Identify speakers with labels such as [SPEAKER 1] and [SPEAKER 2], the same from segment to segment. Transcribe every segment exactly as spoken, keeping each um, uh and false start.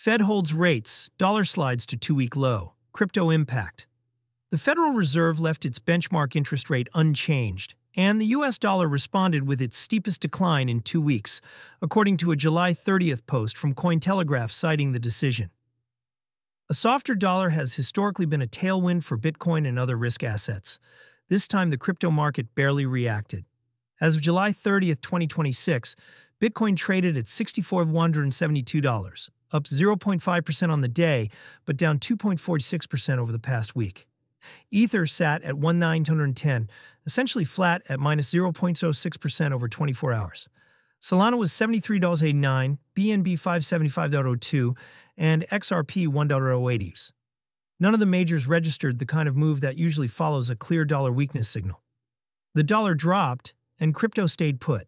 [SPEAKER 1] Fed holds rates, dollar slides to two-week low. Crypto impact. The Federal Reserve left its benchmark interest rate unchanged, and the U S dollar responded with its steepest decline in two weeks, according to a July thirtieth post from Cointelegraph citing the decision. A softer dollar has historically been a tailwind for Bitcoin and other risk assets. This time, the crypto market barely reacted. As of July thirtieth, twenty twenty-six, Bitcoin traded at six thousand four hundred seventy-two dollars, up zero point five percent on the day, but down two point four six percent over the past week. Ether sat at one thousand nine hundred ten, essentially flat at minus zero point zero six percent over twenty-four hours. Solana was seventy-three dollars and eighty-nine cents, B N B five hundred seventy-five dollars and two cents, and X R P one dollar and eighty cents. None of the majors registered the kind of move that usually follows a clear dollar weakness signal. The dollar dropped, and crypto stayed put.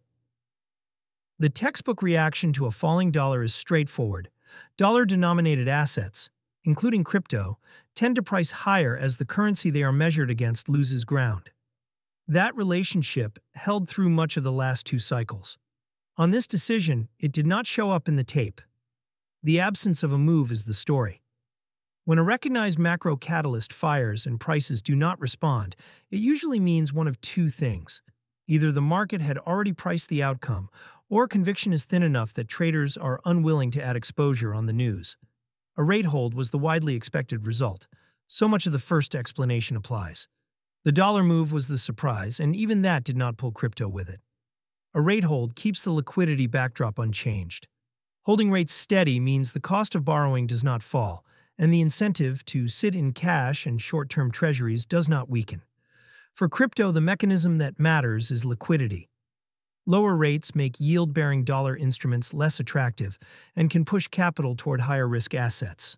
[SPEAKER 1] The textbook reaction to a falling dollar is straightforward. Dollar-denominated assets, including crypto, tend to price higher as the currency they are measured against loses ground. That relationship held through much of the last two cycles. On this decision, it did not show up in the tape. The absence of a move is the story. When a recognized macro catalyst fires and prices do not respond, it usually means one of two things. Either the market had already priced the outcome, or conviction is thin enough that traders are unwilling to add exposure on the news. A rate hold was the widely expected result. So much of the first explanation applies. The dollar move was the surprise, and even that did not pull crypto with it. A rate hold keeps the liquidity backdrop unchanged. Holding rates steady means the cost of borrowing does not fall, and the incentive to sit in cash and short-term treasuries does not weaken. For crypto, the mechanism that matters is liquidity. Lower rates make yield-bearing dollar instruments less attractive and can push capital toward higher-risk assets.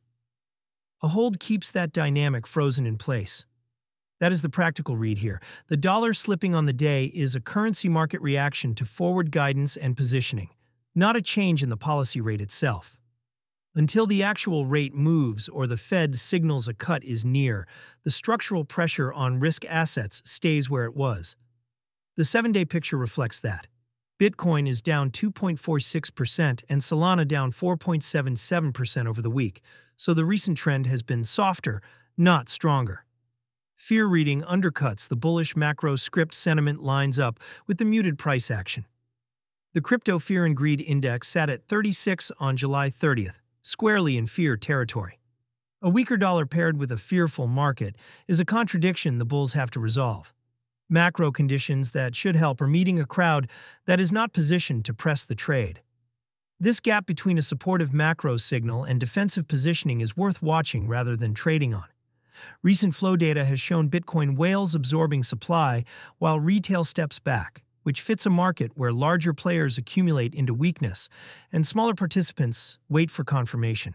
[SPEAKER 1] A hold keeps that dynamic frozen in place. That is the practical read here. The dollar slipping on the day is a currency market reaction to forward guidance and positioning, not a change in the policy rate itself. Until the actual rate moves or the Fed signals a cut is near, the structural pressure on risk assets stays where it was. The seven-day picture reflects that. Bitcoin is down two point four six percent and Solana down four point seven seven percent over the week, so the recent trend has been softer, not stronger. Fear reading undercuts the bullish macro script sentiment lines up with the muted price action. The Crypto Fear and Greed Index sat at thirty-six on July thirtieth, squarely in fear territory. A weaker dollar paired with a fearful market is a contradiction the bulls have to resolve. Macro conditions that should help are meeting a crowd that is not positioned to press the trade. This gap between a supportive macro signal and defensive positioning is worth watching rather than trading on. Recent flow data has shown Bitcoin whales absorbing supply while retail steps back, which fits a market where larger players accumulate into weakness and smaller participants wait for confirmation.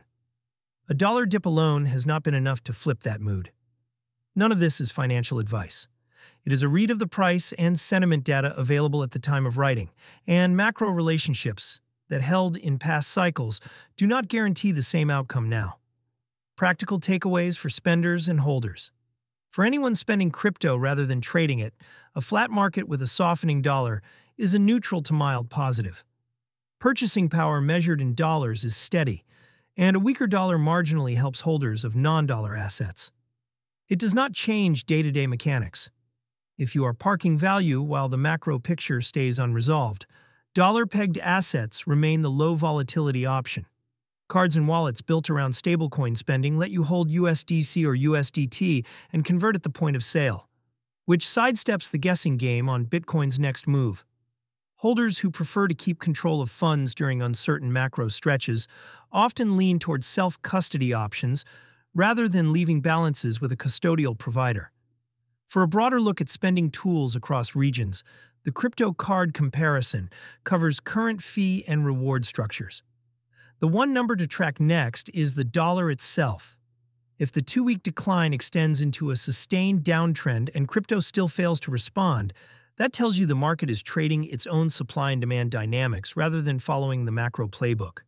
[SPEAKER 1] A dollar dip alone has not been enough to flip that mood. None of this is financial advice. It is a read of the price and sentiment data available at the time of writing, and macro relationships that held in past cycles do not guarantee the same outcome now. Practical takeaways for spenders and holders. For anyone spending crypto rather than trading it, a flat market with a softening dollar is a neutral to mild positive. Purchasing power measured in dollars is steady, and a weaker dollar marginally helps holders of non-dollar assets. It does not change day-to-day mechanics. If you are parking value while the macro picture stays unresolved, dollar-pegged assets remain the low-volatility option. Cards and wallets built around stablecoin spending let you hold U S D C or U S D T and convert at the point of sale, which sidesteps the guessing game on Bitcoin's next move. Holders who prefer to keep control of funds during uncertain macro stretches often lean towards self-custody options rather than leaving balances with a custodial provider. For a broader look at spending tools across regions, the crypto card comparison covers current fee and reward structures. The one number to track next is the dollar itself. If the two-week decline extends into a sustained downtrend and crypto still fails to respond, that tells you the market is trading its own supply and demand dynamics rather than following the macro playbook.